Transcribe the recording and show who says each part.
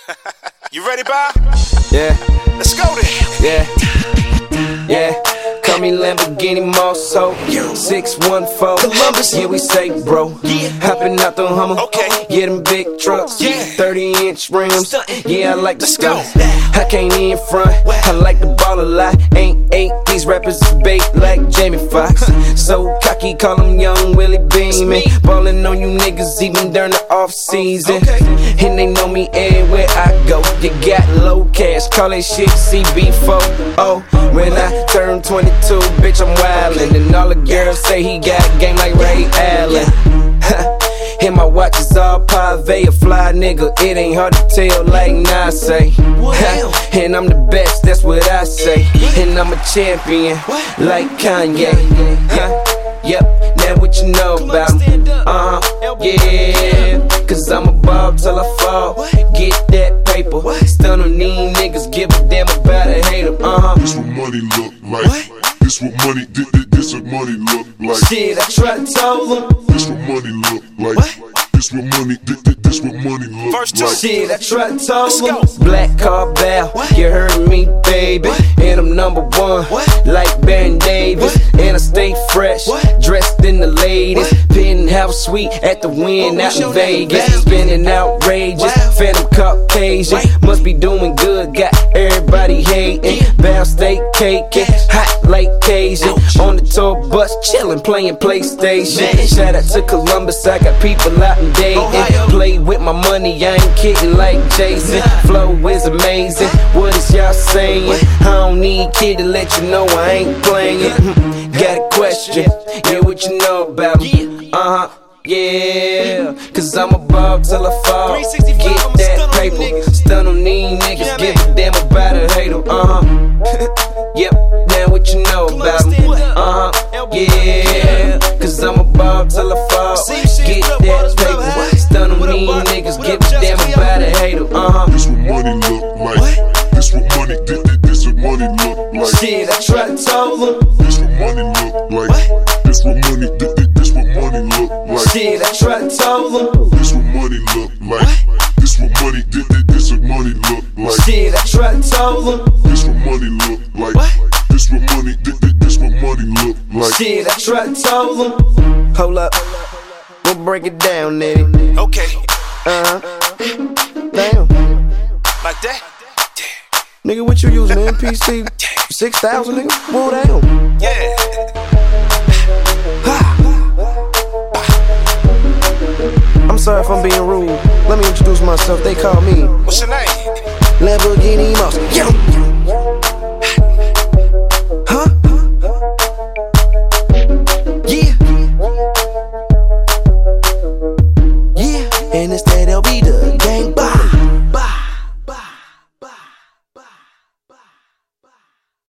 Speaker 1: You ready, Bob?
Speaker 2: Yeah.
Speaker 1: Let's go then.
Speaker 2: Yeah. Call me Lamborghini Mosso 614 Columbus. Yeah, we say, bro. Hopping out the Hummer.
Speaker 1: Okay.
Speaker 2: Yeah, them big trucks. 30-inch rims. Yeah, I like the
Speaker 1: go.
Speaker 2: stuff. I can't in front. I like the ball a lot. Ain't these rappers is bait like Jamie Foxx. So cocky, call them Young Willie Beeman. Ballin' on you niggas even during the off season. And they know me everywhere I go. You got low cash, call that shit CB4. Oh, when I turn 22, bitch, I'm wildin'. And all the girls say he got game like Ray Allen. And my watch is all pave, a fly nigga. It ain't hard to tell like Nas say. And I'm the best, that's what I say. And I'm a champion like Kanye. Yep, now what you know about me? Yeah, cause I'm a bob till I fall. Get that paper, stun on these niggas, give a damn about a hater.
Speaker 3: This what money look like. This what money, this what money look like.
Speaker 2: Shit, I try to tell them.
Speaker 3: This what money look like. This what money, this what money look like.
Speaker 2: Shit, I try to tell them. Black car bow, you heard me, baby. And I'm #1, like Baron Davis. And I stay fresh, dressed in the latest. Penthouse suite at the Wynn out in Vegas. Spinning outrageous, phantom Caucasian. Must be doing good, got everybody hating. Bow steak caking, hot like Cajun. On the tour bus, chillin', playing PlayStation. Shout out to Columbus, I got people out in Dayton. Play with my money, I ain't kidding like Jason. Flow is amazing, what is y'all saying? I don't need kid to let you know I ain't playing. Got a question, yeah, what you know about me? Yeah, cause I'm a bob till I fall. Get that paper, stun on these niggas, give a damn about a hater. Yep, now what you know about me? Yeah, cause I'm a bob till I fall. Get that paper, stun on these niggas, give a damn about a hater.
Speaker 3: This what money look like. This what money, this what money look like.
Speaker 2: Shit, I try to tell them.
Speaker 3: This what money look like. This what money, this what money look like.
Speaker 2: Shit, I try to tell them.
Speaker 3: This what money look like. This what money, this what money look like.
Speaker 2: Shit, I try to tell them.
Speaker 3: This what money look like. This what money, this what money look like.
Speaker 2: Shit, I try to tell them. Hold up, we'll break it down, nigga.
Speaker 1: Okay.
Speaker 2: Damn.
Speaker 1: Like that?
Speaker 2: Nigga, what you using, MPC 6000, nigga? Whoa, down.
Speaker 1: Yeah.
Speaker 2: I'm sorry if I'm being rude. Let me introduce myself. They call me
Speaker 1: What's your name?
Speaker 2: Lamborghini Mosso